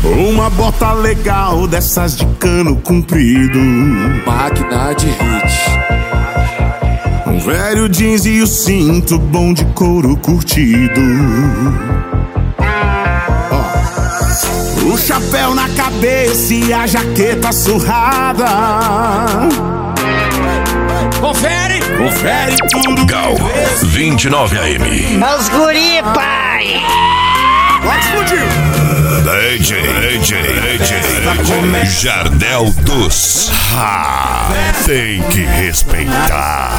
Uma bota legal dessas de cano comprido, máquina de hit. Um velho jeans e o cinto bom de couro curtido. O chapéu na cabeça e a jaqueta surrada. Confere! Confere tudo. Gal 29 AM. Os guri, pai! Explodiu! DJ Jardel dos. Tem que respeitar.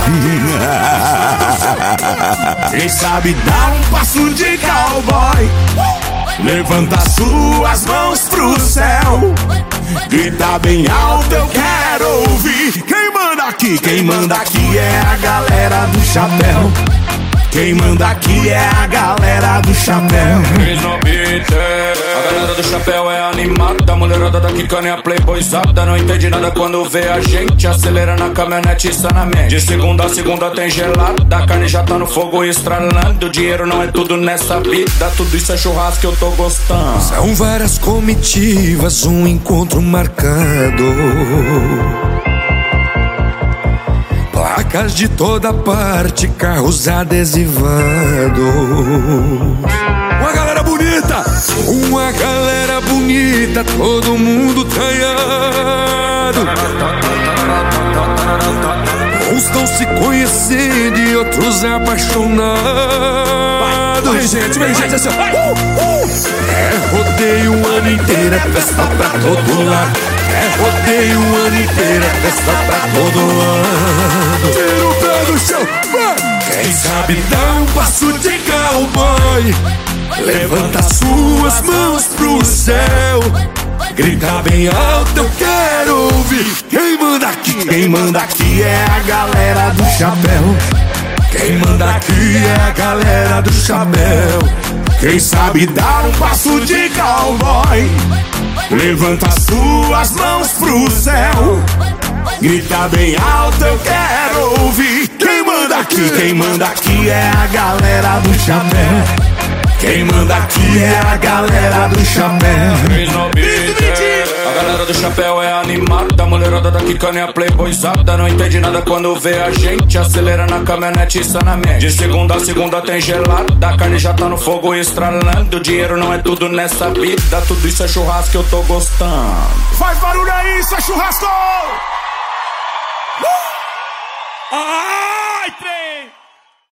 Quem sabe dar um passo de cowboy, levanta suas mãos pro céu, grita bem alto, eu quero ouvir. Quem manda aqui? Quem manda aqui é a galera do chapéu. Quem manda aqui é a galera do chapéu. A galera do chapéu é animada, a mulherada daqui cane a playboyzada. Não entende nada quando vê a gente, acelera na caminhonete sanamente. De segunda a segunda tem gelada, a carne já tá no fogo estralando. Dinheiro não é tudo nessa vida, tudo isso é churrasco que eu tô gostando. São várias comitivas, um encontro marcado, placas de toda parte, carros adesivados. Uma galera bonita, todo mundo traiado. Uns estão se conhecendo e outros apaixonados. Vem gente, assim, é rodeio o ano inteiro, é festa pra todo lado. É rodeio o ano inteiro, é festa pra todo lado. Tira o pé do chão, vai! Quem sabe dá um passo de cowboy, levanta suas mãos pro céu, grita bem alto, eu quero ouvir. Quem manda aqui? Quem manda aqui é a galera do chapéu. Quem manda aqui é a galera do chapéu. Quem sabe dar um passo de cowboy, levanta suas mãos pro céu, grita bem alto, eu quero ouvir. Quem manda aqui? Quem manda aqui é a galera do chapéu. Quem manda aqui é a galera do chapéu. A galera do chapéu é animada, a mulherada daqui cane a playboyzada. Não entende nada quando vê a gente, acelera na caminhonete sanamente. De segunda a segunda tem gelada, a carne já tá no fogo estralando. Dinheiro não é tudo nessa vida, tudo isso é churrasco que eu tô gostando. Faz barulho aí, isso é churrasco!